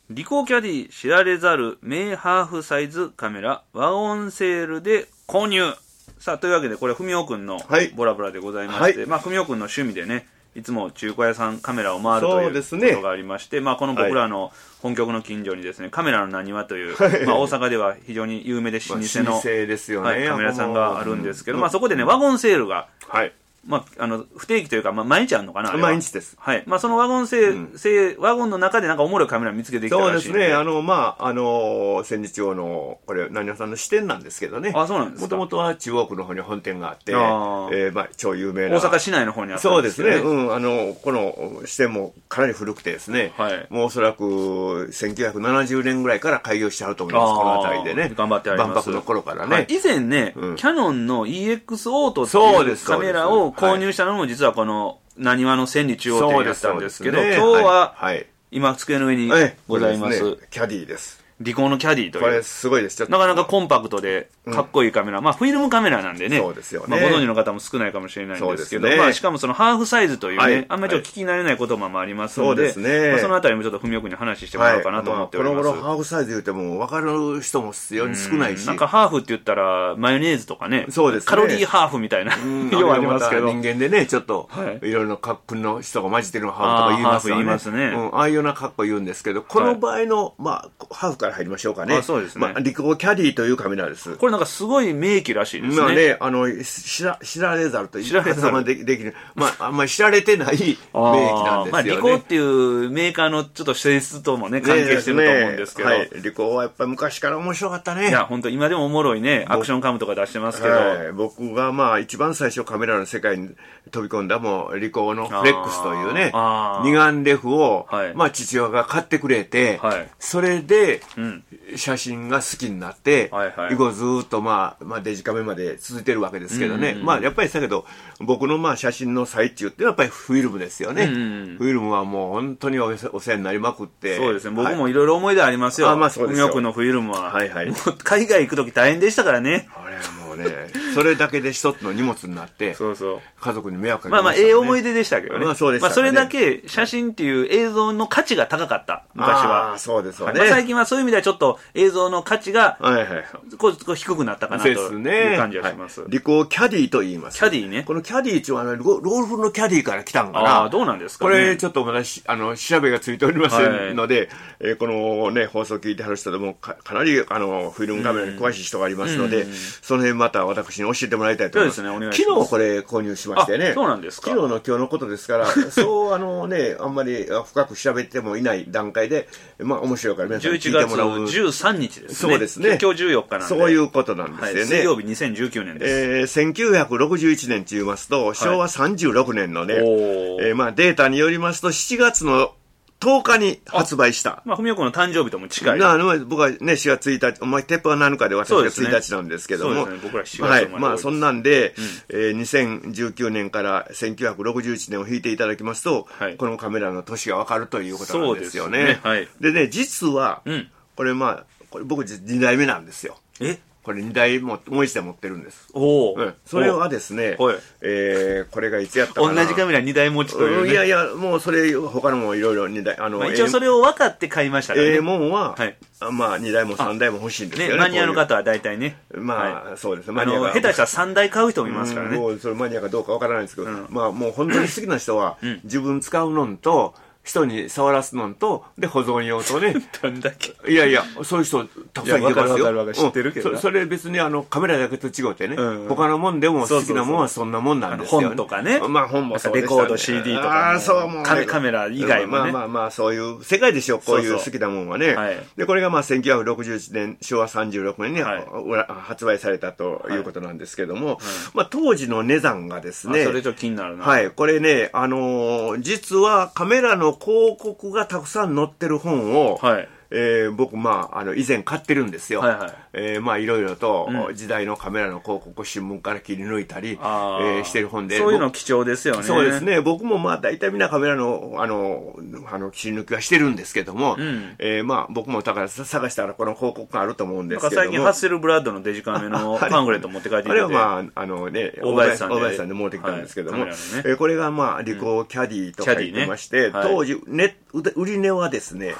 リコーキャディ知られざる名ハーフサイズカメラワゴンセールで購入。さあ、というわけでこれふみおくんのボラボラでございまして、まあふみおくんの趣味でね、いつも中古屋さんカメラを回るということがありまして、まあこの僕らの本局の近所にですね、カメラのなにわという、まあ大阪では非常に有名で老舗のカメラ屋さんがあるんですけど、まあそこでね、ワゴンセールが、まあ、不定期というか、まあ、毎日あるのかな。 毎日です。 はい。まあ、そのワゴンワゴンの中でなんかおもろいカメラ見つけてきたらしいんで。 そうですね。まあ、千里町の、これ、何屋さんの支店なんですけどね。 あ、そうなんですか。 もともとは中央区の方に本店があって、まあ、超有名な。 大阪市内の方にあったんですね。 そうですね。この支店もかなり古くてですね。はい。もうおそらく、1970年ぐらいから開業してあると思います。この辺りでね。 頑張ってあります。 万博の頃からね。 以前ね、キヤノンの EX オートっていうカメラを購入したのも実はこのなにわの千里中央店だったんですけど、今日は今机の上にございますキャディです。 リコーのキャディという。 これすごいです。 なかなかコンパクトでかっこいいカメラ。まあフィルムカメラなんでね。 そうですよね。 まあご存知の方も少ないかもしれないんですけど、まあしかもそのハーフサイズというね、あんまりちょっと聞き慣れない言葉もありますので、そのあたりもちょっと文雄君に話してもらおうかなと思っております。 この頃ハーフサイズ言っても分かる人も非常に少ないし。 なんかハーフって言ったらマヨネーズとかね、カロリーハーフみたいな要はありますけど。 人間でね、ちょっといろいろなカップの人が混じってるのハーフとか言いますよね。 言いますね。 ああいうようなカップ言うんですけど、この場合の、まあ、ハーフから入りましょうかね。 そうですね。 まあ、リコーキャディというカメラです。 これなんかすごい名機らしいですね。 まあね、知られざるという言い方ができる。まあ、あんまり知られてない名機なんですよね。 まあ、リコーっていうメーカーのちょっと性質ともね、関係してると思うんですけど。はい。 リコーはやっぱり昔から面白かったね。 いや、本当今でもおもろいね、アクションカムとか出してますけど。 僕がまあ、一番最初カメラの世界に飛び込んだもう、リコーのフレックスというね、二眼レフを、まあ、父親が買ってくれて、それで、写真が好きになって、以後ずっとまあデジカメまで続いてるわけですけどね。まあやっぱりだけど、僕のまあ写真の最中ってやっぱりフィルムですよね。フィルムはもう本当にお世話になりまくって。 そうですね。僕もいろいろ思い出ありますよ。 まあそうですよ。 よくのフィルムは。海外行くとき大変でしたからね。 あれはもうね、それだけで一つの荷物になって、家族に迷惑かけましたね。 まあええ思い出でしたけどね。 まあそうでしたね。 まあそれだけ写真っていう映像の価値が高かった、昔は。 そうですよね。 最近はそういう意味ではちょっと映像の価値が、低くなったかなという感じがします。 リコーキャディと言います。 キャディね。 このキャディっていうのはロールフのキャディから来たんかな。 どうなんですかね。 これちょっとまだ調べがついておりませんので、このね、放送聞いてはる人でもかなりフィルムカメラに詳しい人がありますので、その辺また私に教えてもらいたいと思います。 そうですね、お願いします。 昨日これ購入しましてね。 そうなんですか。 昨日の今日のことですから、そうあんまり深く調べてもいない段階で、まあ面白いから皆さんに聞いてもらう。 11月13日ですね。 そうですね。 今日14日なんで。 そういうことなんですよね。 水曜日2019年です。1961年と言いますと、昭和36年のね、まあデータによりますと、7月の10日に発売した。 まあ、文雄君の誕生日とも近い。 僕はね、4月1日、お前、鉄板7日で私が1日なんですけども。 そうですね、僕ら7月生まれ。 まあ、そんなんで、2019年から1961年を引いていただきますと、このカメラの年がわかるということなんですよね。でね、実は、これ僕2代目なんですよ。これ2台もう1台持ってるんです。それはですね、これがいつやったかな。 同じカメラ2台持ちというね。 いやいや、もうそれ、他のもいろいろ2台、 一応それを分かって買いましたね。 もんは、まあ2台も3台も欲しいんですよね。 マニアの方は大体ね。 まあ、そうですね。 下手したら3台買う人もいますからね。 もうそれマニアかどうかわからないんですけど、まあもう本当に好きな人は、自分使うのんと、人に触らすのと、で、保存用とね。 どんだけ。 いやいや、そういう人たくさんいてますよ。 知ってるけど。 それ別にカメラだけと違ってね、他のもんでも好きなもんはそんなもんなんですよ。 本とかね。 まあ本もそうですね。レコード、CD とか。カメラ以外もね。 まあそういう世界でしょ、こういう好きなもんはね。で、これがまあ1961年、昭和36年に発売されたということなんですけども、まあ当時の値段がですね。 それちょっと気になるな。 はい。これね、実はカメラの広告がたくさん載ってる本を、僕、まあ、以前買ってるんですよ。まあ、いろいろと、時代のカメラの広告を新聞から切り抜いたり、してる本で。 そういうの貴重ですよね。 そうですね。僕もまあ、大体みんなカメラの、切り抜きはしてるんですけども、まあ、僕もだから探したらこの広告があると思うんですけども。 最近、ハッセルブラッドのデジカメのパンフレット持って帰ってきて。 あれはまあ、大林さんで持ってきたんですけども、これがまあ、リコーキャディと書いてまして、当時、売り値はですね、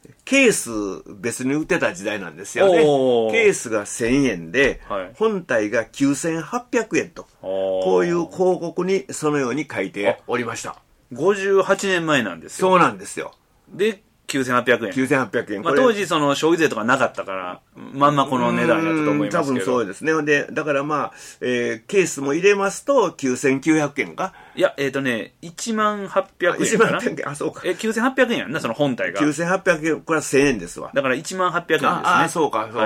ケース別に売ってた時代なんですよね。ケースが1000円で、本体が9800円と、こういう広告にそのように書いておりました。 58年前なんですよ。 そうなんですよ。 で、9800円。 9800円。 まあ、当時、消費税とかなかったから、まんまこの値段やったと思いますけど。 多分そうですね。で、だからまあ、ケースも入れますと、9900円か。 いや、10800円かな。 10800円、あ、そうか。 9800円やんな、その本体が。 9800円、これは1000円ですわ。 だから10800円ですね。 あ、そうか、そう。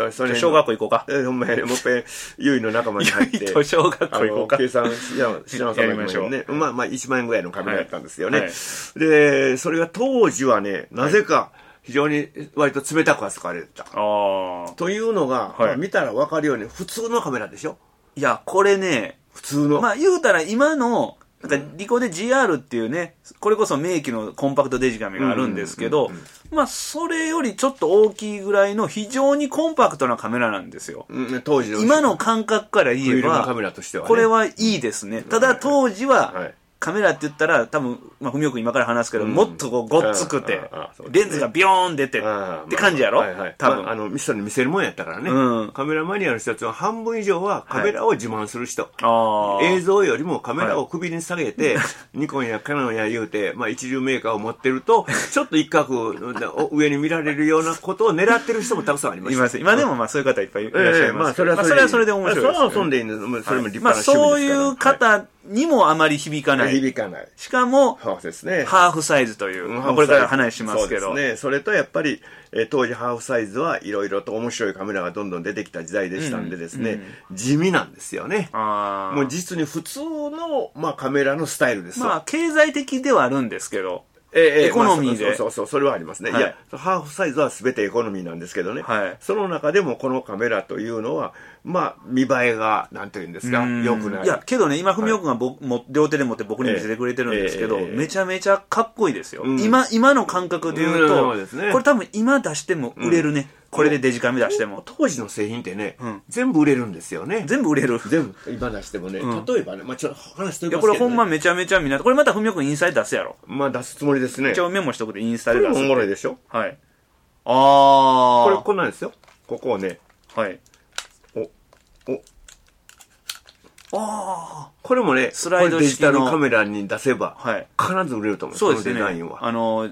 それ小学校行こうか。 ほんまに、もう一回、ゆいの仲間に入って。 小学校行こうか。 計算しなさいましょうね。まあ、1万円ぐらいのカメラやったんですよね。で、それが当時はね、なぜか、非常に割と冷たく扱われてた。というのが、見たら分かるように普通のカメラでしょ。 いや、これね、 普通の。 まあ言うたら今の、なんかリコで GR っていうね、これこそ名機のコンパクトデジカメがあるんですけど、まあそれよりちょっと大きいぐらいの非常にコンパクトなカメラなんですよ。 当時の今の感覚から言えば、これはいいですね。ただ当時は、カメラって言ったら多分、まあ、文雄君今から話すけど、もっとこうごっつくて、レンズがビヨーン出てって感じやろ、多分。 ミスターに見せるもんやったからね。カメラマニアの人たちは半分以上はカメラを自慢する人。映像よりもカメラを首に下げて、ニコンやカノンや言うて、まあ一流メーカーを持ってると、ちょっと一角上に見られるようなことを狙ってる人もたくさんあります。 います。今でもまあそういう方いっぱいいらっしゃいます。 まあそれはそれで面白いです。それは遊んでいいんです。それも立派な趣味ですから。 まあそういう方にもあまり響かない。 響かない。 しかも、 そうですね。 ハーフサイズという、これから話しますけど。 そうですね。それとやっぱり、当時ハーフサイズはいろいろと面白いカメラがどんどん出てきた時代でしたんでですね、地味なんですよね。もう実に普通の、まあ、カメラのスタイルです。 まあ、経済的ではあるんですけど、エコノミーで。 そう、それはありますね。いや、ハーフサイズは全てエコノミーなんですけどね。その中でもこのカメラというのは、まあ、見栄えが、なんていうんですか、良くない。 いや、けどね、今、文雄君が両手で持って僕に見せてくれてるんですけど、めちゃめちゃかっこいいですよ。今の感覚で言うと、これ多分今出しても売れるね。これでデジカメ出しても。 当時の製品ってね、全部売れるんですよね。 全部売れる。 全部、今出してもね、例えばね、まあちょっと話しておきますけど、ね。 これほんまめちゃめちゃみんな、これまた文雄君インスタで出すやろ。 まあ出すつもりですね。 一応メモしとくでインスタで出す。 これもおもろいでしょ。 はい。 これこんなんですよ。ここをね。 はい。 これもね、 スライド式のデジタルカメラに出せば、必ず売れると思う。 そうですね。 デザインは。 はい。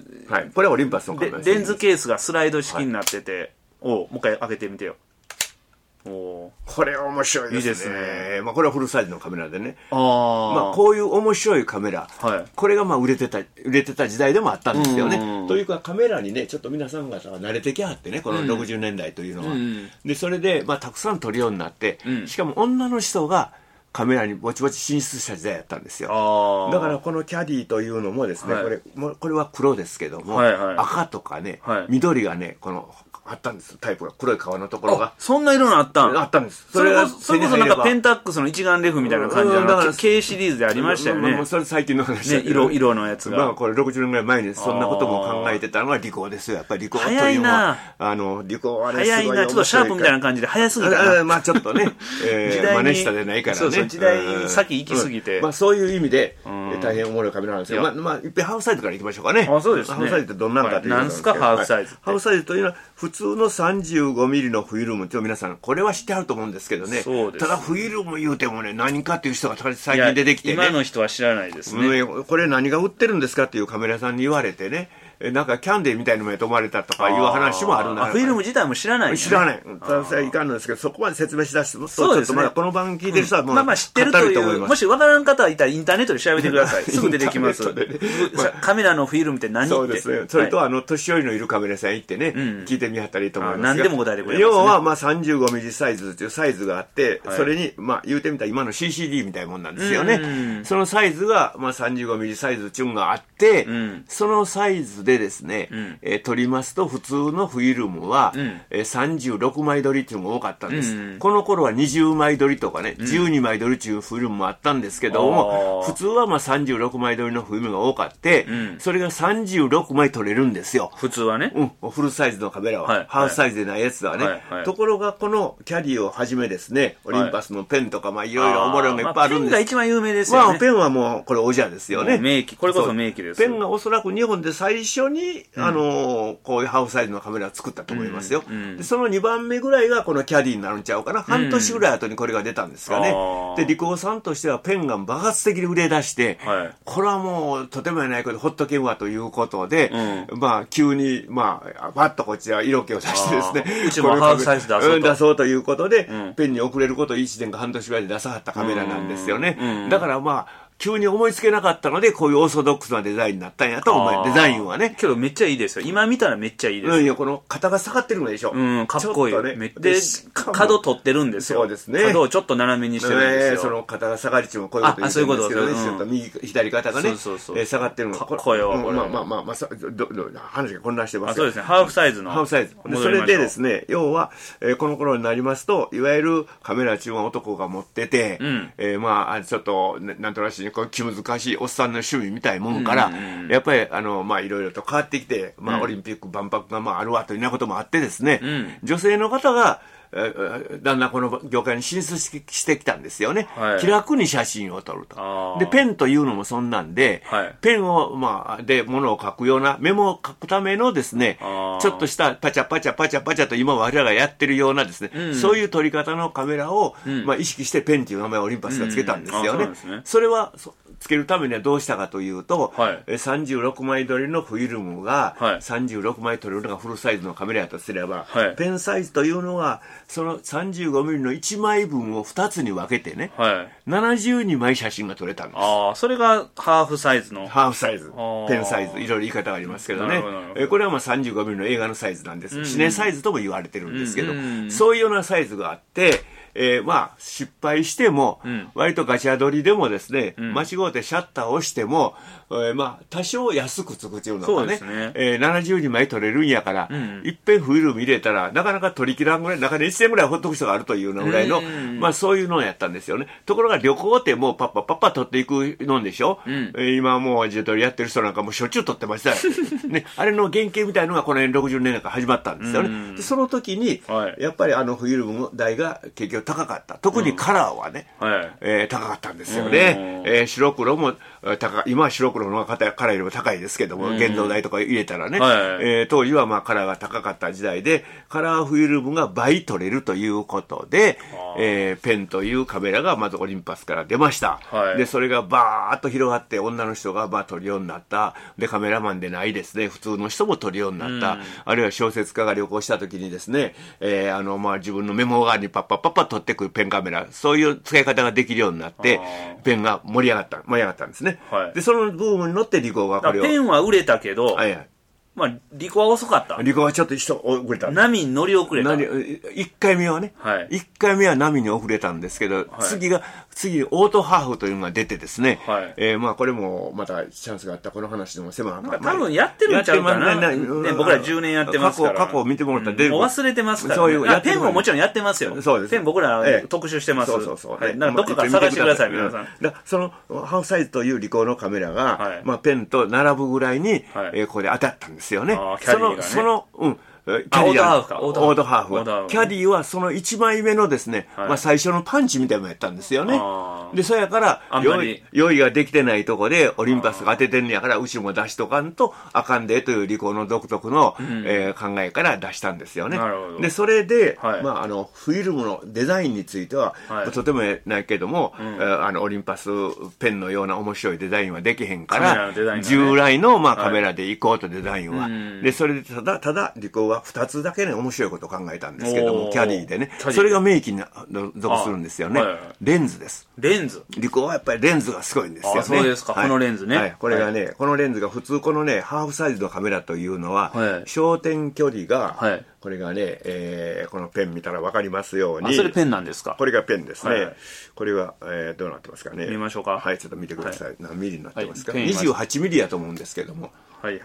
これはオリンパスのカメラです。 レンズケースがスライド式になってて、もう一回開けてみてよ。 これは面白いですね。 いいですね。 まあこれはフルサイズのカメラでね。 まあこういう面白いカメラ、これがまあ売れてた時代でもあったんですよね。というかカメラにね、ちょっと皆さん方が慣れてきはってね、この60年代というのは。で、それでまあたくさん撮るようになって、しかも女の人がカメラにぼちぼち進出した時代やったんですよ。だからこのキャディというのもですね、これは黒ですけども、赤とかね、緑がね、このあったんです。タイプが黒い革のところが。 そんな色のあったん？ あったんです。 それこそなんかペンタックスの一眼レフみたいな感じの K シリーズでありましたよね。 それ最近の話だけど。色のやつが。 まあこれ60年ぐらい前にそんなことも考えてたのがリコーですよ。やっぱりリコーというのは。リコーはね、 早いな。ちょっとシャープみたいな感じで早すぎた。 まあちょっとね、真似したでないからね。 そう、時代先行きすぎて。 まあそういう意味で、大変おもろいカメラなんですよ。まあ、いっぺんハーフサイズから行きましょうかね。 そうですね。 ハーフサイズってどんなんかというと。 何すか、ハーフサイズ。 ハーフサイズというのは、普通の35ミリのフィルムって皆さん、これは知ってあると思うんですけどね。ただ、フィルム言うてもね、何かっていう人が最近出てきてね。 今の人は知らないですね。 これ何が売ってるんですかっていうカメラさんに言われてね。なんかキャンディーみたいなのやと思われたとかいう話もあるんだ。 フィルム自体も知らない。 知らない。ただいかんのですけど、そこまで説明しだすと、ちょっとまだこの番組聞いてる人はもう、 まあ知ってるという、もしわからん方はいたらインターネットで調べてください。すぐ出てきます。カメラのフィルムって何って。 そうですね。それと年寄りのいるカメラさん行ってね、聞いてみはったらいいと思います。 何でも答えてくれます。 要はまあ35ミリサイズというサイズがあって、それにまあ言うてみたら今の CCD みたいなもんなんですよね。そのサイズがまあ35ミリサイズっていうのがあって、そのサイズでですね、撮りますと普通のフィルムは、36枚撮りっていうのが多かったんです、この頃は20枚撮りとかね、12枚撮りっていうフィルムもあったんですけども、普通はまあ36枚撮りのフィルムが多かって、それが36枚撮れるんですよ。 普通はね。 フルサイズのカメラは、ハーフサイズでないやつはね。ところがこのキャディをはじめですね、オリンパスのペンとかまあいろいろおもろいのがいっぱいあるんです。 ペンが一番有名ですよね。 ペンはもうこれオジャですよね。 名機、これこそ名機です。 ペンがおそらく日本で最初に、こういうハーフサイズのカメラを作ったと思いますよ。でその2番目ぐらいがこのキャディになるんちゃうかな。半年ぐらい後にこれが出たんですかね。で、リコーさんとしてはペンが爆発的に売れ出して、これはもうとてもやないことでほっとけんわということで、まあ急に、まあ、バッとこっちは色気を出してですね、 うちもハーフサイズ出そうということで、ペンに遅れることを1年か半年ぐらいで出さはったカメラなんですよね。だからまあ、急に思いつけなかったので、こういうオーソドックスなデザインになったんやと思う。デザインはね。 けどめっちゃいいですよ。今見たらめっちゃいいですよ。 いや、この肩が下がってるのでしょ。 かっこいい。ね、で、角取ってるんですよ。 そうですね。 角をちょっと斜めにしてるんですよ。 その肩が下がり値もこういうこと言うんですけどね。ちょっと右、左肩がね、下がってるのかっこいいよ。 まあ、話が混乱してますそうですね。ハーフサイズの。 ハーフサイズ。それでですね、要は、この頃になりますと、いわゆるカメラ中は男が持ってて、まあ、ちょっと、なんとなしに気難しいおっさんの趣味みたいもんから、やっぱりまあいろいろと変わってきて、まあオリンピック万博がまああるわというようなこともあってですね、女性の方がだんだんこの業界に進出してきたんですよね、気楽に写真を撮ると。でペンというのもそんなんで、ペンをまあで物を書くようなメモを書くためのですね、ちょっとしたパチャパチャパチャパチャと今我らがやってるようなですね、そういう撮り方のカメラをまあ意識してペンという名前をオリンパスがつけたんですよね。それはつけるためにはどうしたかというと、36枚撮りのフィルムが36枚撮れるのがフルサイズのカメラやとすれば、ペンサイズというのはその35ミリの1枚分を2つに分けてね、72枚写真が撮れたんです。 それがハーフサイズのハーフサイズ、ペンサイズ、いろいろ言い方がありますけどね。これはまあ35ミリの映画のサイズなんです。シネサイズとも言われてるんですけど、そういうようなサイズがあって、まあ失敗しても、割とガチャ撮りでもですね、間違ってシャッターを押しても、まあ多少安くつくっていうのがね、72枚撮れるんやから、いっぺんフィルム入れたらなかなか撮り切らんぐらい、中で1年ぐらいほっとく人があるというようなぐらいの、まあそういうのをやったんですよね。ところが旅行ってもうパッパパッパ撮っていくのでしょ、今もう自撮りやってる人なんかもうしょっちゅう撮ってましたよ、ね、あれの原型みたいのがこの辺60年代から始まったんですよね。でその時に、やっぱりフィルムの代が結局高かった。特にカラーはね、高かったんですよね。白黒も今は白黒の方がカラーよりも高いですけども、現像代とか入れたらね、当時はまあカラーが高かった時代で、カラーフィルムが倍取れるということで、ペンというカメラがまずオリンパスから出ました。で、それがバーッと広がって女の人がまあ撮るようになった。で、カメラマンでないですね、普通の人も撮るようになった。あるいは小説家が旅行した時にですね、まあ自分のメモ側にパッパッパッパ撮ってくるペンカメラ、そういう使い方ができるようになって、ペンが盛り上がったんですね。で、そのブームに乗ってリコーがこれを。 ペンは売れたけど、まあ、リコは遅かった。 リコはちょっと遅れた。 波に乗り遅れた。 1回目はね、1回目は波に遅れたんですけど、次オートハーフというのが出てですね、まあこれもまたチャンスがあったこの話でも狭い。多分やってるんちゃうかな。僕ら10年やってますから。 過去を見てもらったら出る。 もう忘れてますから。ペンももちろんやってますよ。 そうです。 ペン僕ら特集してます。 そう。 なんかどっかから探してください、皆さん。 そのハーフサイズというリコーのカメラが、まあペンと並ぶぐらいに、ここで当たったんですよね。オートハーフはキャディはその1枚目のですね、まあ最初のパンチみたいなのやったんですよね。でそやから用意ができてないとこでオリンパスが当ててんやから、後ろも出しとかんとあかんでというリコーの独特の、考えから出したんですよね。でそれで、まあフィルムのデザインについては、とてもないけども、オリンパスペンのような面白いデザインはできへんから、従来のまあカメラでいこうと、デザインは。でそれでただリコーは2つだけね面白いことを考えたんですけども、キャディでね、それが名機に属するんですよね。レンズです。 レンズ。 リコーはやっぱりレンズがすごいんですよね。 そうですか、このレンズね。 これがね、このレンズが普通このね、ハーフサイズのカメラというのは、焦点距離が、これがね、このペン見たら分かりますように。 それペンなんですか？ これがペンですね。これは、どうなってますかね。 見ましょうか。 はい、ちょっと見てください。何ミリになってますか。28ミリやと思うんですけども。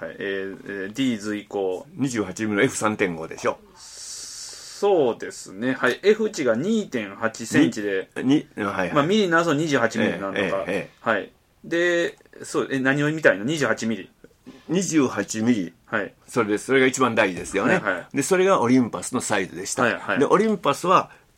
D 随行。 28ミリの F3.5 でしょ。 そうですね。はい。F 値が 2.8 センチで、まあミリなぞ28ミリなんとか。はい。で、何を見たいの ?28 ミリ。 28ミリ。それが一番大事ですよね。で、それがオリンパスのサイズでした。で、オリンパスは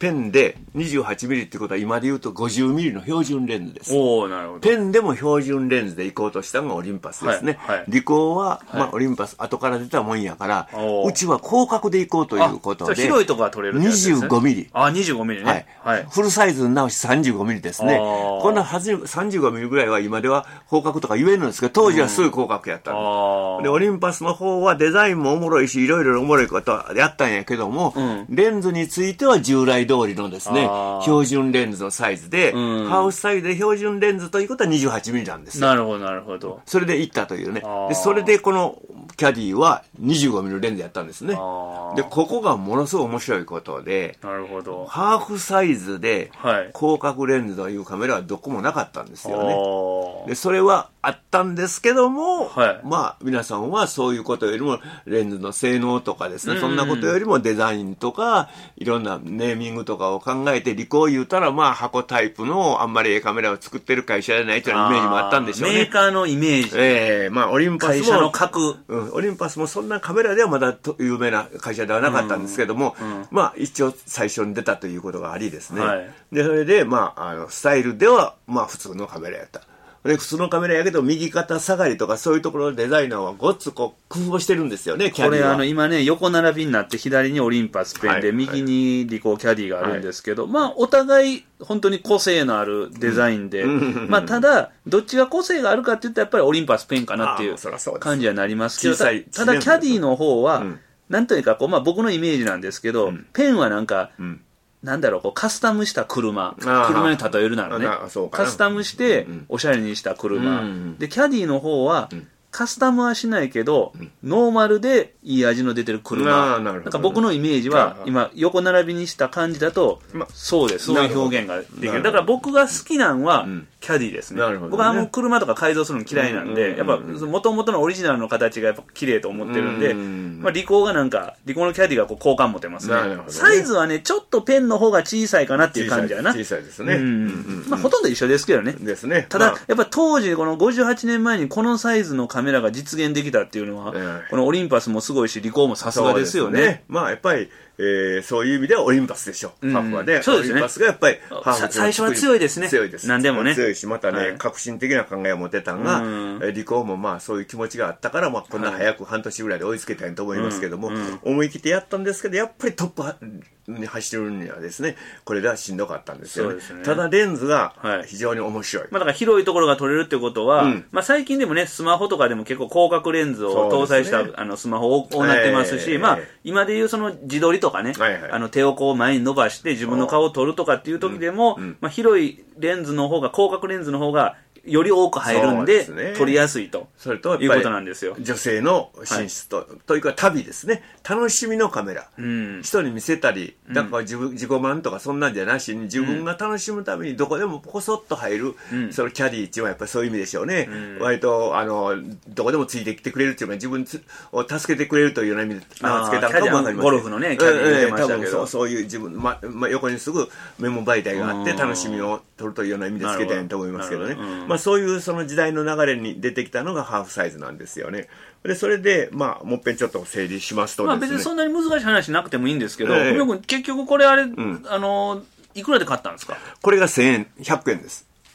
ペンで28ミリってことは今で言うと50ミリの標準レンズです。 おー、なるほど。 ペンでも標準レンズで行こうとしたのがオリンパスですね。はいはい、リコーは、まあ、オリンパス後から出たもんやから、うちは広角で行こうということで。 広いとこが撮れるってやつですね。 25ミリ。 25ミリね。 はい。フルサイズに直し35ミリですね。こんな35ミリぐらいは今では広角とか言えるんですけど、当時はすごい広角やったんで。で、オリンパスの方はデザインもおもろいし、いろいろおもろいことやったんやけども、レンズについては従来通りのですね、標準レンズのサイズで、ハウスサイズで標準レンズということは28ミリなんですよ。 なるほど、なるほど。 それで行ったというね。で、それでこのキャディは25ミリのレンズやったんですね。で、ここがものすごい面白いことで、 なるほど。 ハーフサイズで広角レンズというカメラはどこもなかったんですよね。で、それはあったんですけども、まあ、皆さんはそういうことよりもレンズの性能とかですね、そんなことよりもデザインとか、いろんなネーミングとかを考えて、リコー言うたら、まあ、箱タイプのあんまりカメラを作ってる会社じゃないというイメージもあったんでしょうね。 メーカーのイメージ。 まあ、オリンパスも、 会社の格。 オリンパスもそんなカメラではまだ有名な会社ではなかったんですけども、まあ、一応最初に出たということがありですね。で、それで、まあ、スタイルでは、まあ、普通のカメラやった。で、普通のカメラやけど、右肩下がりとかそういうところのデザイナーはごっつこう、工夫をしてるんですよね、 キャディは。これ今ね、横並びになって左にオリンパスペンで、右にリコーキャディがあるんですけど、まあ、お互い、本当に個性のあるデザインで、まあ、ただ、どっちが個性があるかって言ったら、やっぱりオリンパスペンかなっていう感じはなりますけど、ただ、キャディの方は、なんというか、こう、まあ、僕のイメージなんですけど、ペンはなんか、なんだろう、こうカスタムした車に例えるならね、カスタムしておしゃれにした車、でキャディの方はカスタムはしないけど、ノーマルでいい味の出てる車。なんか僕のイメージは、今、横並びにした感じだと、そうです。そういう表現ができる。だから僕が好きなんは、キャディですね。僕は車とか改造するの嫌いなんで、やっぱ、元々のオリジナルの形がやっぱ綺麗と思ってるんで、まあ、リコーがなんか、リコーのキャディがこう好感持てますね。サイズはね、ちょっとペンの方が小さいかなっていう感じやな。 小さいですね。 まあ、ほとんど一緒ですけどね。 ですね。 ただ、やっぱ当時、この58年前にこのサイズのカメラが実現できたっていうのは、このオリンパスもすごいし、リコーもさすがですよね。 まあ、やっぱり、そういう意味ではオリンパスでしょ。ハーフはね。 そうですね。 オリンパスがやっぱり、 最初は強いですね。 強いです。 何でもね。 強いし、またね、革新的な考えを持てたのが、リコーもまあそういう気持ちがあったから、まあこんな早く半年ぐらいで追いつけたいと思いますけども、思い切ってやったんですけど、やっぱりトップに走るにはですね、これではしんどかったんですよね。ただレンズが非常に面白い。 まあだから広いところが撮れるってことは、まあ最近でもね、スマホとかでも結構広角レンズを搭載したスマホをなってますし、まあ今でいうその自撮りとかね、手をこう前に伸ばして自分の顔を撮るとかっていう時でも、まあ広いレンズの方が、広角レンズの方がより多く入るんで、撮りやすいということなんですよ。 女性の寝室というか旅ですね。楽しみのカメラ。人に見せたり、だから自己満とかそんなんじゃなしに、自分が楽しむためにどこでもポコっと入る、そのキャディーっていうのはやっぱりそういう意味でしょうね。割と、どこでもついてきてくれるっていうか、自分を助けてくれるというような意味で名を付けたのかもわかりません。 ゴルフのね、キャディー言ってましたけど。 そういう自分、横にすぐメモ媒体があって、楽しみを取るというような意味で付けたいと思いますけどね。まあそういうその時代の流れに出てきたのがハーフサイズなんですよね。で、それで、まあ、もっぺんちょっと整理しますとですね。 まあ別にそんなに難しい話なくてもいいんですけど、結局これあれ、いくらで買ったんですか？ これが100円です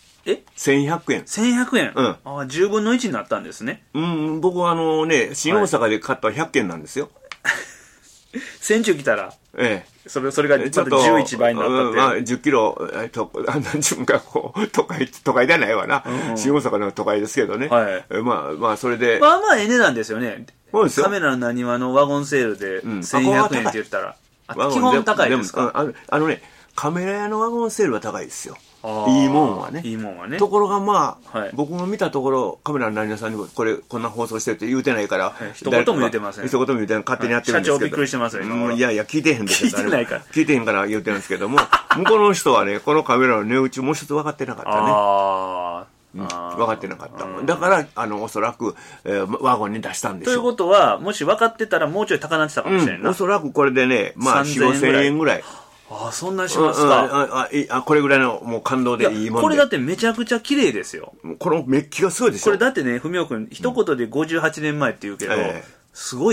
。1100円。 1100円。10分の1になったんですね。 僕は新大阪で買った100円なんですよ。 戦中来たら、それがまた11倍になったって。 10キロ、自分がこう、都会じゃないわな。新大阪の都会ですけどね。まあ、それで。 まあまあ、値段ですよね。カメラの何話のワゴンセールで1100円って言ったら。基本高いですか？ カメラ屋のワゴンセールは高いですよ。いいもんはね。 いいもんはね。 ところがまあ、僕も見たところ、カメラの何屋さんにこんな放送してるって言うてないから、 一言も言うてません。 一言も言うてない、勝手にやってるんですけど。 社長びっくりしてますよ、今。 いやいや、聞いてへんでしょ。 聞いてないから。 聞いてへんから言うてるんですけども、向こうの人はね、このカメラの値打ちもう一つ分かってなかったね。分かってなかった。だから、おそらく、ワゴンに出したんでしょう。 ということは、もし分かってたらもうちょい高なってたかもしれないな。 おそらくこれでね、まあ、4、5000円ぐらい。 そんなにしますか。 これぐらいのもう感動でいいもんで。 これだってめちゃくちゃ綺麗ですよ。 このメッキがすごいでしょ。 これだってね、文雄君、一言で58年前って言うけど、すごい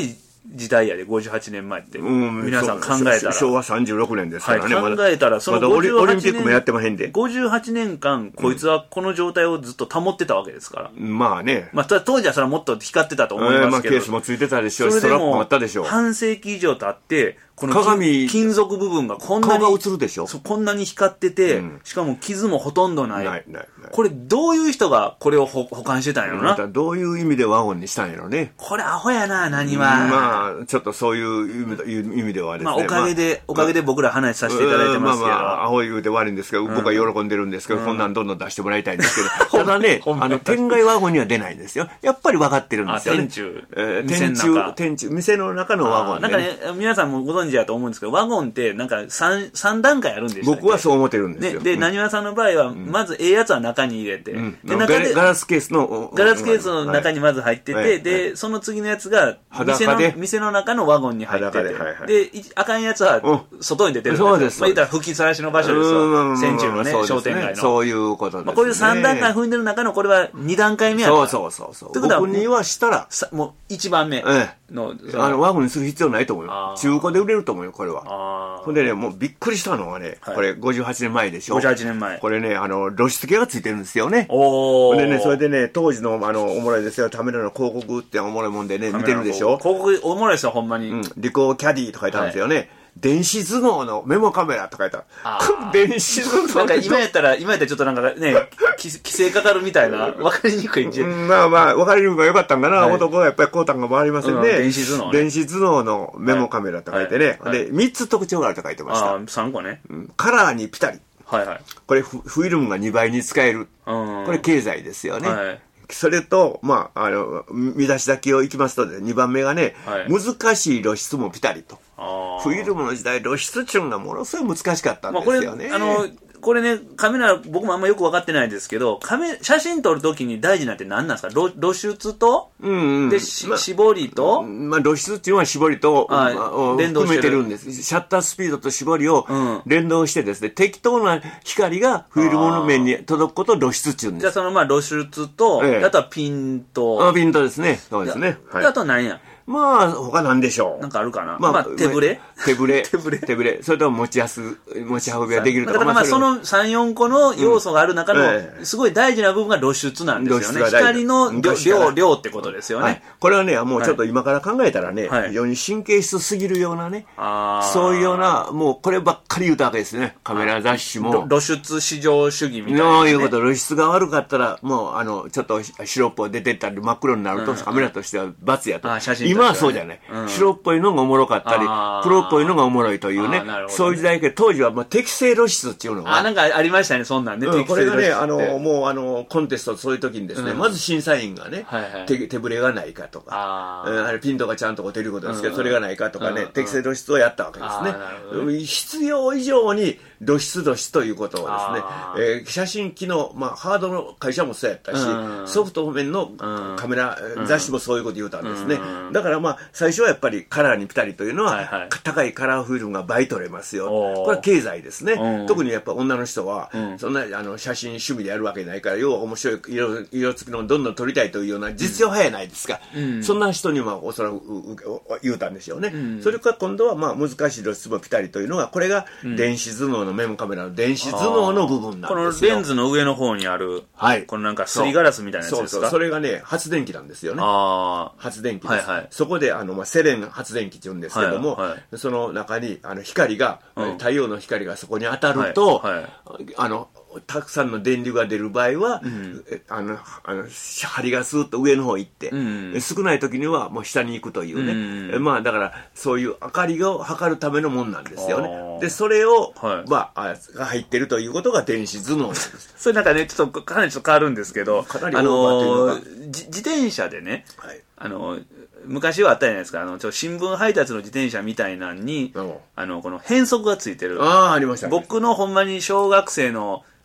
時代やで、58年前って。皆さん考えたら。 昭和36年ですからね。 考えたら、 その58年、オリンピックもやってまへんで。 58年間、こいつはこの状態をずっと保ってたわけですから。 まあね。 まあ、当時はそれはもっと光ってたと思いますけど。 ケースもついてたでしょうし、ストラップもあったでしょう。 半世紀以上経って、この金属部分がこんなに顔が映るでしょ。 こんなに光ってて、しかも傷もほとんどない。これどういう人がこれを保管してたんやろな。 どういう意味でワゴンにしたんやろね。 これアホやな、何は。 まあちょっとそういう意味ではですね。 まあおかげで僕ら話させていただいてますけど。 アホ言うて悪いんですけど、僕は喜んでるんですけど、こんなんどんどん出してもらいたいんですけど、ただね、天外ワゴンには出ないんですよ。やっぱり分かってるんですよね。店の中のワゴンなんかね、皆さんもご存知だと思うんですけど、ワゴンってなんか3段階あるんですよ。 僕はそう思ってるんですよ。 で、なにわさんの場合は、まずやつは中に入れて、 で、ガラスケースの中にまず入ってて、で、その次のやつが、店の中のワゴンに入ってて、で、あかんやつは外に出てるんですよ。そうです。まあ言ったら吹きさらしの場所ですよ。戦中のね、商店街の。 そういうことですね。 こういう3段階踏んでる中のこれは2段階目やから。 そう。僕にはしたら、 もう1番目の。 ワゴンにする必要ないと思うよ。中古で売れると思うよ、これは。ほんでね、もうびっくりしたのはね、これ58年前でしょ。 58年前。 これね、露出系がついてるんですよね。でね、それでね、当時のおもろいですよ、ためらの広告っておもろいもんでね、見てるでしょ。 広告おもろいですよ、ほんまに。 リコキャディとか書いてあるんですよね。電子頭脳のメモカメラとか書いてある。電子頭脳。 なんか今やったらちょっとなんかね、規制かかるみたいな、わかりにくい。 まあまあ、わかりにくいがよかったんかな。男はやっぱり光沢が回りますよね。 電子頭脳。 電子頭脳のメモカメラと書いてね。で、3つ特徴があると書いてました。 3個ね。 カラーにピタリ。 はいはい。 これ、フィルムが2倍に使える。これ経済ですよね。それと、まあ、見出しだけをいきますと、2番目がね、難しい露出もピタリと。フィルムの時代、露出っていうのがものすごい難しかったんですよね。 これね、カメラ、僕もあんまよく分かってないですけど、写真撮るときに大事なって何なんですか？露出と、で、絞りと、 まあ、露出っていうのは絞りと、含めてるんです。シャッタースピードと絞りを連動してですね、適当な光がフィルムの面に届くことを露出っていうんです。 じゃあそのまあ露出と、あとはピント。 ピントですね。そうですね。 あとは何や？ まあ、他なんでしょう。 なんかあるかな。まあ、手ぶれ。 それと持ち運びができるとか。 まあ、その3、4個の要素がある中の、すごい大事な部分が露出なんですよね。光の量ってことですよね。 これはね、もうちょっと今から考えたらね、非常に神経質すぎるようなね、そういうような、もうこればっかり言うたわけですね。カメラ雑誌も。 露出至上主義みたいな。 そういうこと。露出が悪かったら、もう、ちょっと白っぽい出てったり真っ黒になると、カメラとしては罰やと。今はそうじゃない。白っぽいのがおもろかったり、黒っぽいのがおもろいというね、そういう時代けど、当時は適正露出っていうのが。 なんかありましたね、そんなんね。 これがね、もうコンテストそういう時にですね、まず審査員がね、手ぶれがないかとか、ピントがちゃんと出ることですけど、それがないかとかね、適正露出をやったわけですね。必要以上に露出ということをですね、写真機の、ハードの会社もそうやったし、ソフト面のカメラ雑誌もそういうこと言うたんですね。だから最初はやっぱりカラーにピタリというのは、高いカラーフィルムが倍取れますよ。これは経済ですね。特にやっぱ女の人は、そんな写真趣味でやるわけないから、要は面白い色付きのどんどん撮りたいというような実用派やないですか。そんな人にはおそらく言うたんでしょうね。それから今度は難しい露出もピタリというのが、これが電子頭脳のメモカメラの電子頭脳の部分なんですよ。 このレンズの上の方にある、このなんかすりガラスみたいなやつですか？ それがね、発電機なんですよね。発電機です。そこでセレン発電機って言うんですけども、その中に光が、太陽の光がそこに当たると、たくさんの電流が出る場合は、針がスーッと上の方行って、少ない時にはもう下に行くというね、だからそういう明かりを測るためのもんなんですよね。でそれを、が入ってるということが電子頭脳なんです。 それなんかね、ちょっとかなり変わるんですけど、自転車でね、昔はあったじゃないですか、新聞配達の自転車みたいなんに、この変速がついてる。 ありましたね。 僕のほんまに小学生の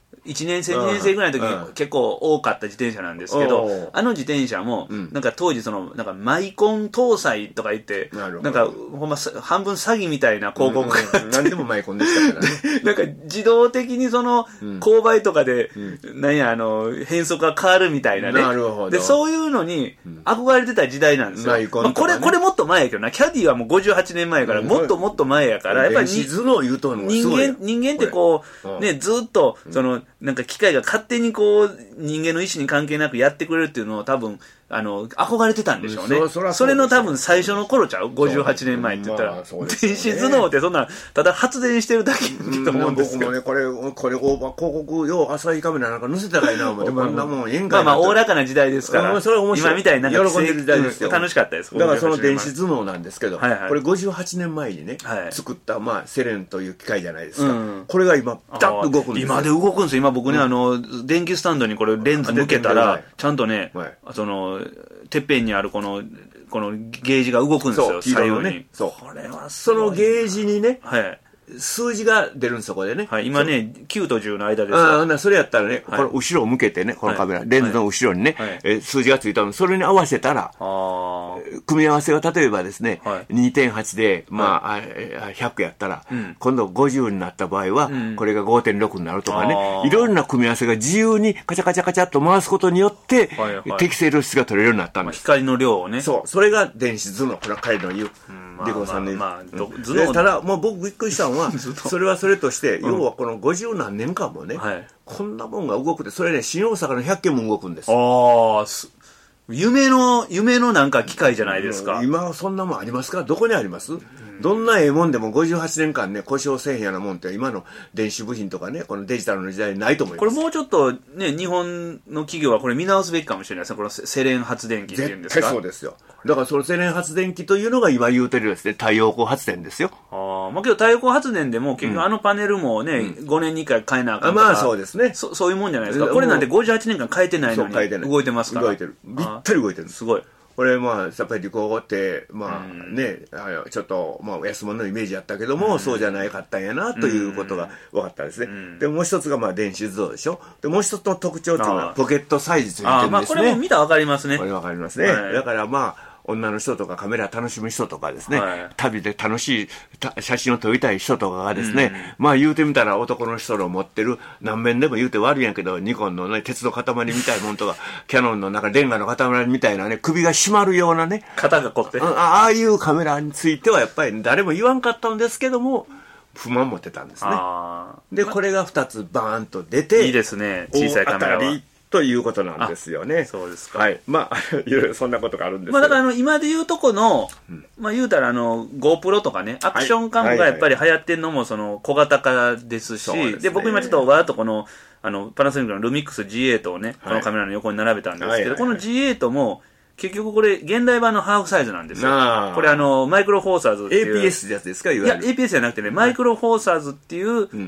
1年生、2年生ぐらいの時に結構多かった自転車なんですけど、あの自転車も、なんか当時なんかマイコン搭載とか言って、なんかほんま半分詐欺みたいな広告があって、 何でもマイコンでしたからね。 なんか自動的に勾配とかで、なんや、変速が変わるみたいなね。 なるほど。 で、そういうのに憧れてた時代なんですよ。まあこれもっと前やけどな、キャディはもう58年前やから、もっと前やから、やっぱり人間ってこう、ね、ずっと、なんか機械が勝手にこう、人間の意思に関係なくやってくれるっていうのを多分、憧れてたんでしょうね。それの多分最初の頃ちゃう ?58 年前って言ったら。電子頭脳ってそんな、ただ発電してるだけと思うんですけど。 僕もね、これ広告よ、浅いカメラなんか載せたらいいな、思って、こんなもん、 まあ、おおらかな時代ですから。今みたいになんか喜んでる時代ですよ。 楽しかったです。 だからその電子頭脳なんですけど、これ58年前にね、作った、まあ、セレンという機械じゃないですか。これが今、ピタッと動くんですよ。 今で動くんですよ。今僕ね、電気スタンドにこれレンズ向けたら、ちゃんとね、てっぺんにあるこのゲージが動くんですよ、左右に。 これはそのゲージにね、数字が出るんですよ、これね。 はい、今ね、9と10の間ですよ。 それやったらね、この後ろを向けてね、このカメラ、レンズの後ろにね、数字がついたの、それに合わせたら、組み合わせが例えばですね、2.8 で、まあ、100やったら、今度50になった場合は、これが 5.6 になるとかね、いろいろな組み合わせが自由にカチャカチャカチャっと回すことによって、適正露出が取れるようになったんです。 光の量をね。 そう、それが電子頭脳、これは彼の言う。デコさんのただ、もう僕びっくりしたのは、それはそれとして、要はこの50何年間もね、こんなもんが動くって、それね、新大阪の100件も動くんです。 夢のなんか機械じゃないですか。 今はそんなもんありますか？どこにあります？どんなええもんでも58年間ね、故障せえへんやなもんって今の電子部品とかね、このデジタルの時代にないと思います。 これもうちょっとね、日本の企業はこれ見直すべきかもしれないですね。このセレン発電機っていうんですか。 絶対そうですよ。だからそのセレン発電機というのが今言うてるですね、太陽光発電ですよ。 まあけど太陽光発電でも結局パネルもね、5年に1回変えなあかんとか。 まあそうですね。 そういうもんじゃないですか。これなんて58年間変えてないのに動いてますから。 動いてる。ぴったり動いてる。 すごい。 これまあやっぱりリコーって、まあね、ちょっとまあ安物のイメージやったけども、そうじゃないかったんやなということが分かったんですね。でもう一つがまあ電子頭脳でしょ。でもう一つの特徴っていうのはポケットサイズと言ってるんですね。 これも見たら分かりますね。 これ分かりますね。だからまあ女の人とかカメラ楽しむ人とかですね、旅で楽しい写真を撮りたい人とかがですね、まあ言うてみたら男の人の持ってる何面でも言うて悪いんやけど、ニコンのね、鉄の塊みたいなもんとか、キャノンのなんかレンガの塊みたいなね、首が締まるようなね、 肩が凝って。 ああいうカメラについてはやっぱり誰も言わんかったんですけども、不満持ってたんですね。で、これが2つバーンと出て、 いいですね、小さいカメラは。 ということなんですよね。 そうですか。 はい。まあ、いろいろそんなことがあるんですけど。 まあだから今で言うとこの、まあ言うたらGoPro とかね、アクションカムがやっぱり流行ってんのも小型化ですし、で、僕今ちょっとわーっとこの、パナソニックのルミックス G8 をね、このカメラの横に並べたんですけど、この G8 も、結局これ現代版のハーフサイズなんですよ。これマイクロフォーサーズっていう。 APS ってやつですか？いわゆる。 いや、APS じゃなくてね、マイクロフォーサーズっていう、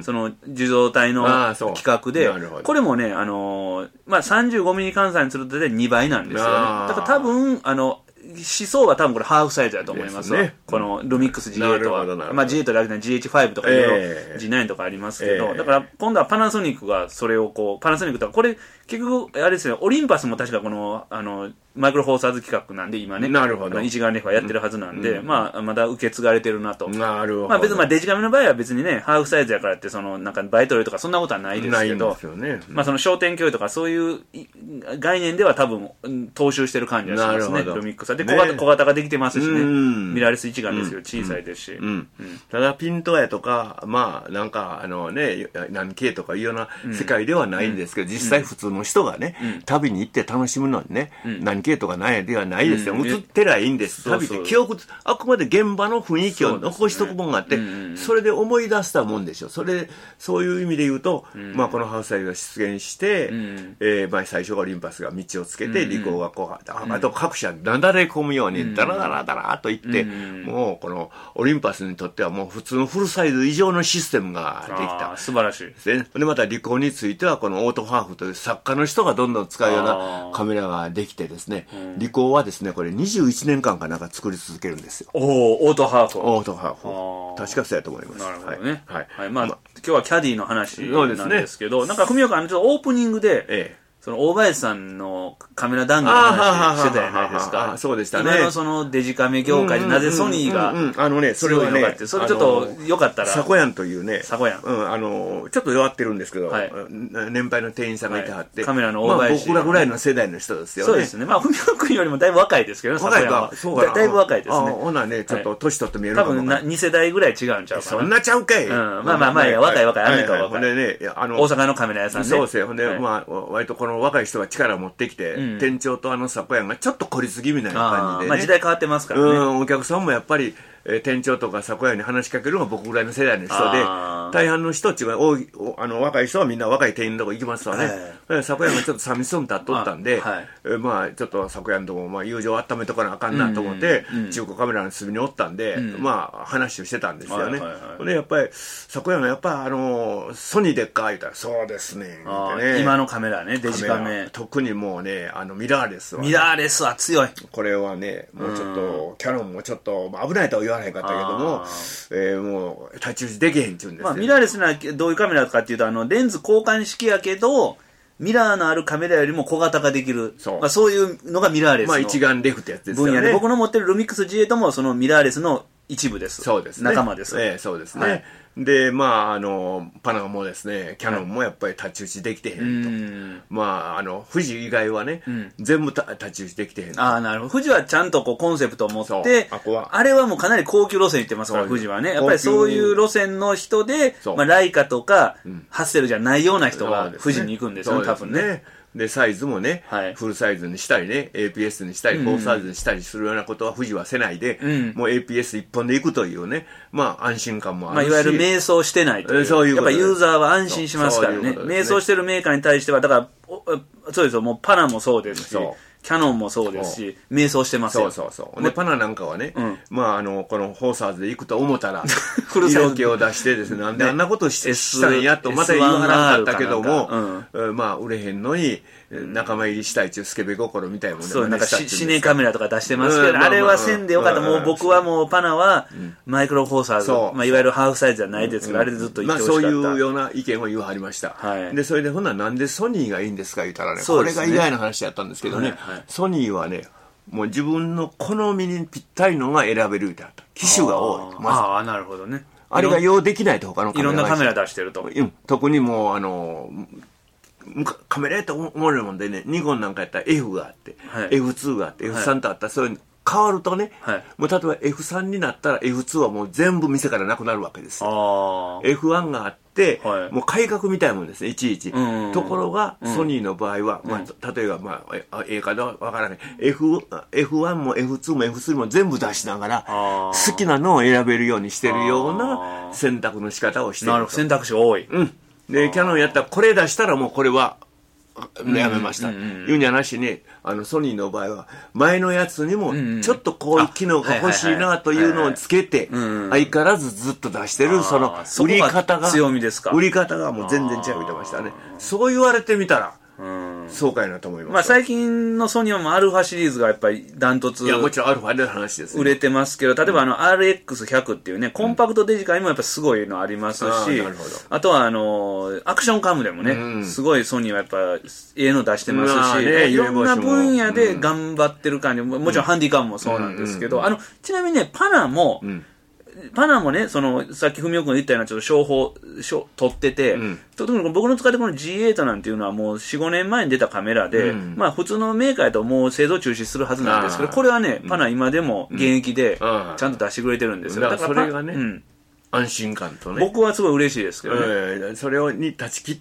その受動体の規格で、これもね、まあ、35ミリ換算にするとで2倍なんですよね。だから多分、思想は多分これハーフサイズだと思いますね。このルミックス G8 は。まあ G8 だけで GH5 とかいろいろ G9 とかありますけど、だから今度はパナソニックがそれをパナソニックとか、これ結局、あれですね、オリンパスも確かこの、マイクロフォーサーズ企画なんで今ね、 なるほど。 一眼レフはやってるはずなんで、まあ、まだ受け継がれてるなと。 なるほど。 まあ別にデジカメの場合は別にね、ハーフサイズやからって、なんか倍取れるとかそんなことはないですけど、まあ焦点距離とかそういう概念では多分、踏襲してる感じがしますね、ルミックスは。で、小型ができてますしね、ミラーレス一眼ですよ、小さいですし。 ただピントやとか、まあなんか何 K とかいうような世界ではないんですけど、実際普通の人がね、旅に行って楽しむのにね、何 K とか何やではないですよ。映ってりゃいいんです。旅って記憶、あくまで現場の雰囲気を残しとくもんがあって、それで思い出したもんでしょ。そういう意味で言うと、まあこのハウスサイズが出現して、まあ最初がオリンパスが道をつけて、リコーがこう、あと各社なだれ込むようにダラダラダラといって、もうこのオリンパスにとってはもう普通のフルサイズ以上のシステムができた。 素晴らしい。 で、またリコーについてはこのオートハーフという作家の人がどんどん使うようなカメラができてですね、リコーはですね、これ21年間かなんか作り続けるんですよ。 オートハーフ。 オートハーフ。確かそうやと思います。 なるほどね。はい。まあ、今日はキャディの話なんですけど、なんか文岡ちょっとオープニングで、その大林さんのカメラ談義の話してたじゃないですか。 そうでしたね。 今のそのデジカメ業界でなぜソニーがそれはね、 それちょっとよかったら。 サコヤンというね、 サコヤン。 ちょっと弱ってるんですけど、年配の店員さんがいてはって、 カメラの大林。 僕らぐらいの世代の人ですよね。 そうですね。まあ、文岡君よりもだいぶ若いですけどね、サコヤンは。だいぶ若いですね。 ほなね、ちょっと年取って見えるかも。 多分2世代ぐらい違うんちゃうかな。 そんなちゃうかい。 まあ、若い、アメリカは若い。大阪のカメラ屋さんね。 そうですよ。ほんで、まあ、割とこの若い人が力を持ってきて、店長とサコヤンがちょっと孤立気味な感じで、 まあ時代変わってますからね。 お客さんもやっぱり店長とかサコヤンに話しかけるのが僕ぐらいの世代の人で、大半の人っていうか若い人はみんな若い店員のとこ行きますわね。サコヤンがちょっと寂しそうに立っとったんで、まあちょっとサコヤンとも友情を温めとかなあかんなと思って、中古カメラの隅におったんで、まあ話をしてたんですよね。でやっぱりサコヤンがやっぱソニーでっか言うたらそうですね。 今のカメラね、デジカメ。 特にもうね、ミラーレスは。 ミラーレスは強い。 これはね、もうちょっと、キャノンもちょっと、危ないとは言わないかったけども、もう、太刀打ちできへんって言うんですよ。 ミラーレスなどういうカメラかっていうと、レンズ交換式やけど、ミラーのあるカメラよりも小型化できる。そういうのがミラーレスの。 一眼レフってやつですよね。 分野で、僕の持ってるルミックス G8 もそのミラーレスの一部です。 そうですね。 仲間です。 そうですね。で、まあ、パナもですね、キャノンもやっぱり太刀打ちできてへんと。まあ、富士以外はね、全部太刀打ちできてへんと。 なるほど。富士はちゃんとコンセプトを持って、あれはもうかなり高級路線行ってますから、富士はね。やっぱりそういう路線の人で、ライカとか、ハッセルじゃないような人が富士に行くんですよね、多分ね。 で、サイズもね、フルサイズにしたりね、APS にしたり、4サイズにしたりするようなことは富士はせないで、もう APS 一本でいくというね、まあ安心感もあるし。 いわゆる迷走してないという。 そういうやっぱユーザーは安心しますからね。迷走してるメーカーに対しては、だから、そうですよ、もうパナもそうですし、キャノンもそうですし、迷走してますよ。 そうで、パナなんかはね、まあこのフォーサーズで行くと思ったら、色気を出してですね、なんであんなことしたんやと、また言わなかったけども、まあ売れへんのに、仲間入りしたいっていうスケベ心みたいもんね。 そう、なんかシネカメラとか出してますけど、あれはせんでよかった。もう僕はもうパナはマイクロフォーサーズ、まあいわゆるハーフサイズじゃないですけど、あれでずっと言ってほしかった。 まあそういうような意見を言わはりました。で、それでほんならなんでソニーがいいんですか言ったらね、これが意外な話やったんですけどね、ソニーはね、もう自分の好みにぴったりのが選べるってあった。機種が多い。 なるほどね。 あれが用できないと他のカメラ。 いろんなカメラ出してると。 特にもうカメラやと思われるもんでね、ニコンなんかやったら F があって、F2 があって、F3 とあったら、それ変わるとね、もう例えば F3 になったら F2 はもう全部店からなくなるわけですよ。F1 があって、もう改革みたいなもんですね、いちいち。ところが、ソニーの場合は、例えば、かどうかわからない。F1 も F2 も F3 も全部出しながら、好きなのを選べるようにしてるような選択の仕方をしている。 なるほど、選択肢多い。 で、キャノンやったら、これ出したらもうこれは、やめました。言うんじゃなしに、ソニーの場合は、前のやつにも、ちょっとこういう機能が欲しいなというのをつけて、相変わらずずっと出してる、その、売り方が、売り方がもう全然違う言ってましたね。そう言われてみたら、そうかいなと思います。 まあ最近のソニーもアルファシリーズがやっぱりダントツ。 いや、もちろんアルファでの話です、 売れてますけど、例えばRX100 っていうね、コンパクトデジカメもやっぱすごいのありますし、あとはアクションカムでもね、すごいソニーはやっぱの出してますし、いろんな分野で頑張ってる感じ、もちろんハンディカムもそうなんですけど、ちなみにね、パナもね、さっき文雄君が言ったようなちょっと商法取ってて、特に僕の使ってるこの G8 なんていうのはもう4、5年前に出たカメラで、まあ普通のメーカーやともう製造中止するはずなんですけど、これはね、パナ今でも現役でちゃんと出してくれてるんですよ。 だからそれがね、安心感とね。 僕はすごい嬉しいですけどね。 それに断ち切って、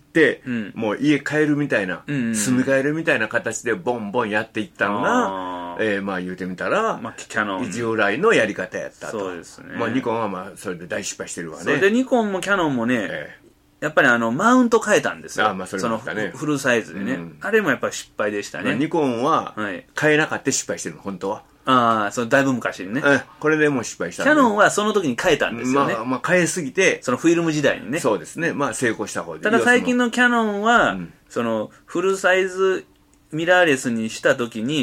もう家帰るみたいな、住み帰るみたいな形でボンボンやっていったのが、まあ言うてみたら、従来のやり方やったと。 そうですね。 まあニコンはまあそれで大失敗してるわね。 それでニコンもキャノンもね、やっぱりマウント変えたんですよ。 そのフルサイズでね。あれもやっぱり失敗でしたね。 ニコンは変えなかった失敗してるの、本当は。 だいぶ昔にね。 これでもう失敗した。 キャノンはその時に変えたんですよね。 まあ変えすぎて。 そのフィルム時代にね。 そうですね。まあ成功した方で。 ただ最近のキャノンは、フルサイズミラーレスにした時に、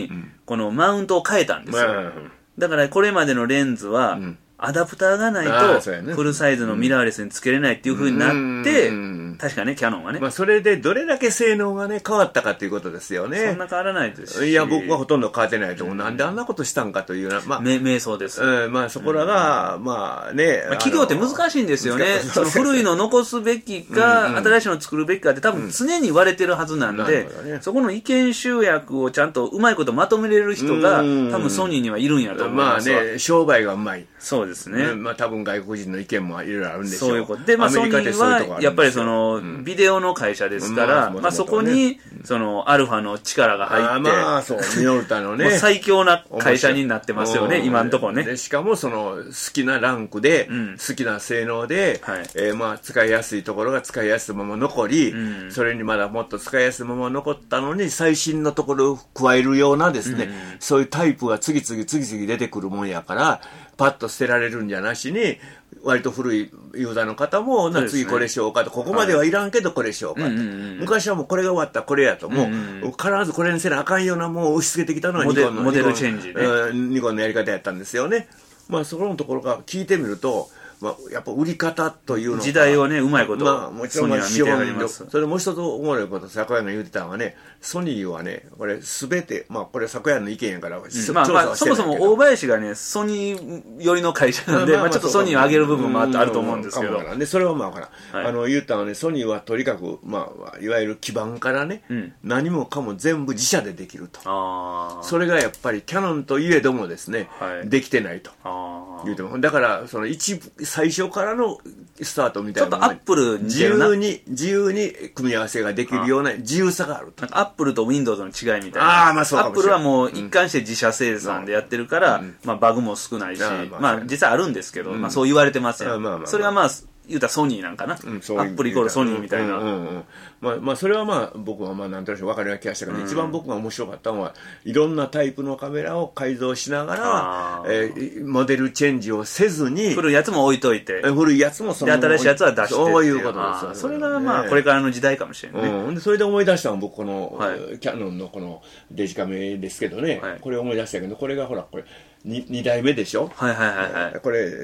このマウントを変えたんですよ。だからこれまでのレンズは、アダプターがないとフルサイズのミラーレスにつけれないっていう風になって、確かね、キヤノンはね。 それでどれだけ性能がね、変わったかということですよね。 そんな変わらないですし。 いや、僕はほとんど変わってないと思う。なんであんなことしたんかというような。 瞑想です。 そこらが、ね。 企業って難しいんですよね。その古いの残すべきか、新しいの作るべきかって多分常に割れてるはずなんで、そこの意見集約をちゃんとうまいことまとめれる人が、多分ソニーにはいるんやと思います。 商売がうまい。 そうですね。 多分外国人の意見もいろいろあるんでしょう。 そういうことで、ソニーはやっぱりそのビデオの会社ですから、そこにそのアルファの力が入って、 ミノルタのね、 最強な会社になってますよね、今のところね。 でしかもその好きなランクで、好きな性能で、使いやすいところが使いやすいまま残り、それにまだもっと使いやすいまま残ったのに最新のところを加えるようなですね、そういうタイプが次々出てくるもんやから、パッと捨てられるんじゃなしに、割と古いユーザーの方も、次これしようかと、ここまではいらんけどこれしようかと。昔はもうこれが終わったらこれやと、もう必ずこれにせなあかんようなもう押し付けてきたのはニコンのモデルチェンジね。 ニコンのやり方やったんですよね。そこのところが聞いてみると、やっぱ売り方というのが時代をね、うまいことソニーは見てあります。それもう一つおもろいこと昨夜が言ってたのはね、ソニーはね、これ全て、これ昨夜の意見やから調査はしてないけど、 そもそも大林がね、ソニー寄りの会社なんで、ちょっとソニーを上げる部分もあると思うんですけど。 でそれは言ったのはね、ソニーはとにかく、いわゆる基盤からね、何もかも全部自社でできると。それがやっぱりキヤノンといえどもですね、できてないと。言うてもだからその最初からのスタートみたいなちょっとアップル自由に組み合わせができるような自由さがあると。 アップルと Windows の違いみたいな。アップルはもう一貫して自社生産でやってるから、バグも少ないし、実際あるんですけど、そう言われてますよ。それが言うたらソニーなんかな、アップルイコールソニーみたいな。 それは僕はなんとなく分かるような気がしたけど、一番僕が面白かったのはいろんなタイプのカメラを改造しながら、モデルチェンジをせずに古いやつも置いといて、 古いやつもで新しいやつは出してそういうことです。 それがこれからの時代かもしれないね。 それで思い出したのは僕このキヤノンのこのデジカメですけどね、これ思い出したけど、これがほらこれ2代目でしょ。これ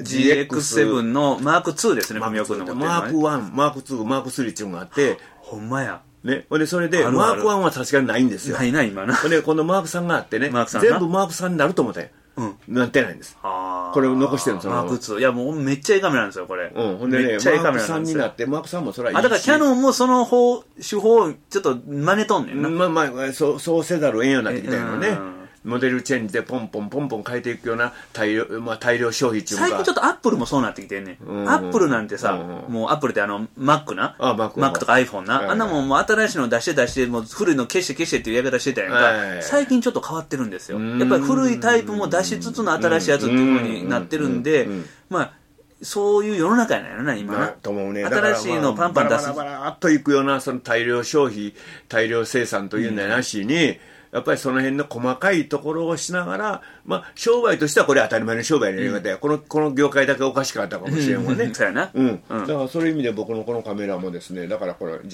GX7 のマーク2ですね、文雄君の持ってるのね。 マーク1、マーク2、マーク3っていうのがあって、 ほんまや。 ね、それでマーク1は確かにないんですよ。 ないな今な。 でこのマーク3があってね、全部マーク3になると思ったよ。なってないんです。これを残してるんですよ。 マーク2。いやもうめっちゃいいカメラなんですよこれ。 ほんでね、マーク3になってマーク3もそれはいいし。 だからキヤノンもその手法をちょっと真似とんねんな。 そうせざるを得んようになってきたよね。モデルチェンジでポンポン変えていくような大量消費っていうか、 最近ちょっとアップルもそうなってきてんねん。アップルなんてさ、もうアップルってMac な、Mac とか iPhone な、あんなもんもう新しいの出してもう古いの消してっていうやり方してたやんか。最近ちょっと変わってるんですよ。やっぱり古いタイプも出しつつの新しいやつっていう風になってるんで、そういう世の中やないのな今な。 と思うね。 新しいのパンパン出す。 バラっといくようなその大量消費、大量生産というのなしに。やっぱりその辺の細かいところをしながら、商売としてはこれ当たり前の商売のやり方や、この業界だけおかしかったかもしれんわね。 そうやな。 だからそういう意味で僕のこのカメラもですね、だからこれ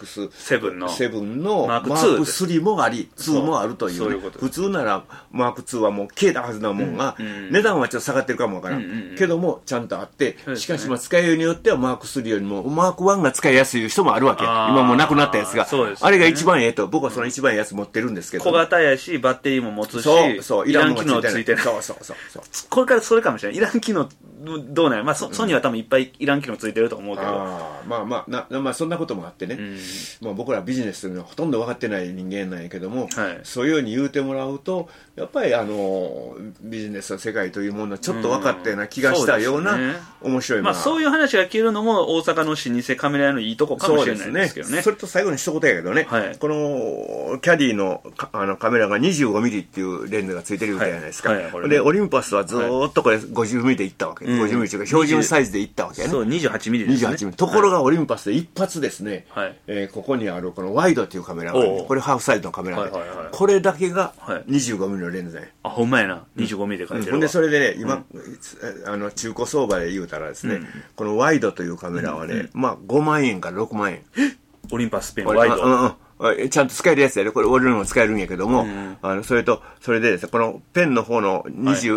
GX7 のマーク3もあり、2もあるという。普通ならマーク2はもう消えたはずなもんが、値段はちょっと下がってるかもわからん。けどもちゃんとあって、しかし使いようによってはマーク3よりもマーク1が使いやすい人もあるわけ。今もうなくなったやつが。あれが一番ええと、僕はその一番ええやつ持ってるんですけど。 小型やしバッテリーも持つし、いらん機能ついてる。これからそれかもしれない。いらん機能どうなんや。ソニーは多分いっぱいいらん機能ついてると思うけど、 そんなこともあってね、僕らビジネスというのはほとんど分かってない人間なんやけども、そういうように言うてもらうとやっぱりビジネスの世界というものをちょっと分かったような気がしたような面白いもの。 そういう話が聞けるのも大阪の老舗カメラ屋のいいとこかもしれないですけどね。 それと最後に一言やけどね、このキャディのカメラが 25mm っていうレンズがついてるみたいじゃないですか。でオリンパスはずっとこれ 50mm でいったわけ。50mm というか標準サイズでいったわけね。 そう 28mm ですね。 28mm。ところがオリンパスで一発ですね、ここにあるこのワイドっていうカメラがある。これハーフサイズのカメラで、これだけが 25mm のレンズね。 ほんまやな。25mm で書いてるわ。 でそれでね今中古相場で言うたらですね、このワイドというカメラはね5万円から6万円。 オリンパスペンワイド。 ちゃんと使えるやつやで、これ俺のも使えるんやけども、それでですね、このペンの方の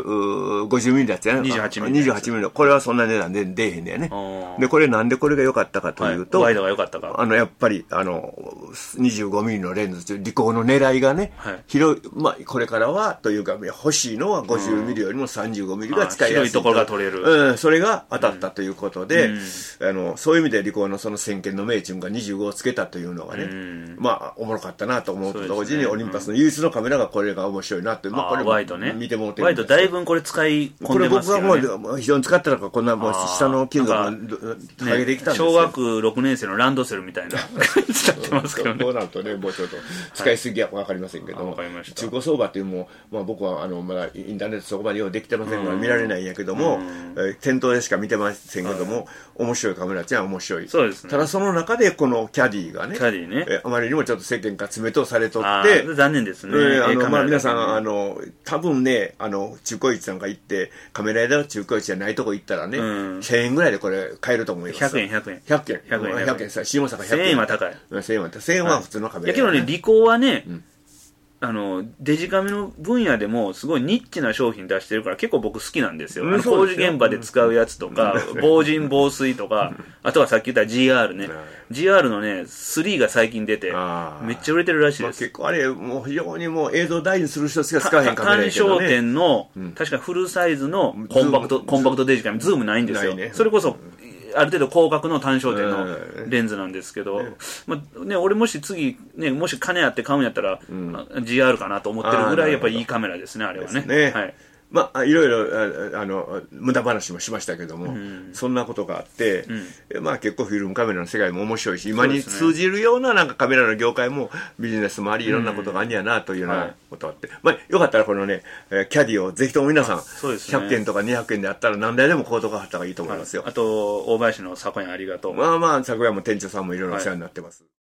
50ミリだったやね。28ミリ。28ミリの、これはそんな値段で出えへんだよね。で、これなんでこれが良かったかというと、 ワイドが良かったか。 やっぱり、25ミリのレンズという、リコーの狙いがね、広い、まあ、これからは、というか、欲しいのは50ミリよりも35ミリが使いやすい。 広いところが取れる。 それが当たったということで、そういう意味でリコーのその先見の明チュンが25をつけたというのがね、まあ、おもろかったなと思うと同時に、オリンパスの唯一のカメラがこれが面白いなって、まあ、これワイドね。 見てもらってワイドだいぶこれ使い込んでますよね。 これ僕はもう非常に使ったらこんなもう下の金属が上げてきたんですよ。 小学6年生のランドセルみたいな使ってますけどね。 そうなるとね、もうちょっと使いすぎは分かりませんけども、中古相場っていうのも、まあ、僕はまだインターネットそこまでようできてませんから見られないんやけども、店頭でしか見てませんけども、面白いカメラちゃん面白い。 そうですね。 ただその中でこのキャディがね、あまりにもちょっと世間から爪とされとって、 残念ですね。 まあ皆さん、多分ね、中古市なんか行って、カメラ屋では中古市じゃないとこ行ったらね、1000円ぐらいでこれ買えると思います。 100円。 100円さ、下坂100円。 1000円は高い。 1000円は普通のカメラ。 やけどね、リコーはね、デジカメの分野でもすごいニッチな商品出してるから結構僕好きなんですよ。工事現場で使うやつとか、防塵防水とか、あとはさっき言った GR ね。GR のね、3が最近出て、めっちゃ売れてるらしいです。 結構あれ、もう非常にもう映像大事にする人しか使わへんカメラやけどね。 単焦点の、確かフルサイズのコンパクトデジカメ、ズームないんですよ。それこそ、ある程度広角の単焦点のレンズなんですけど、まあね、俺もし次、ね、もし金あって買うんやったら、GR かなと思ってるぐらいやっぱりいいカメラですね、あれはね。はい。 まあ、いろいろ、無駄話もしましたけども、そんなことがあって、まあ結構フィルムカメラの世界も面白いし、今に通じるようななんかカメラの業界もビジネスもあり、いろんなことがあんやなというようなことがあって、まあよかったらこのね、キャディをぜひとも皆さん、100円とか200円であったら何台でも購読があった方がいいと思いますよ。 あと、大林の昨夜ありがとう。 まあまあ、昨夜も店長さんもいろいろお世話になってます。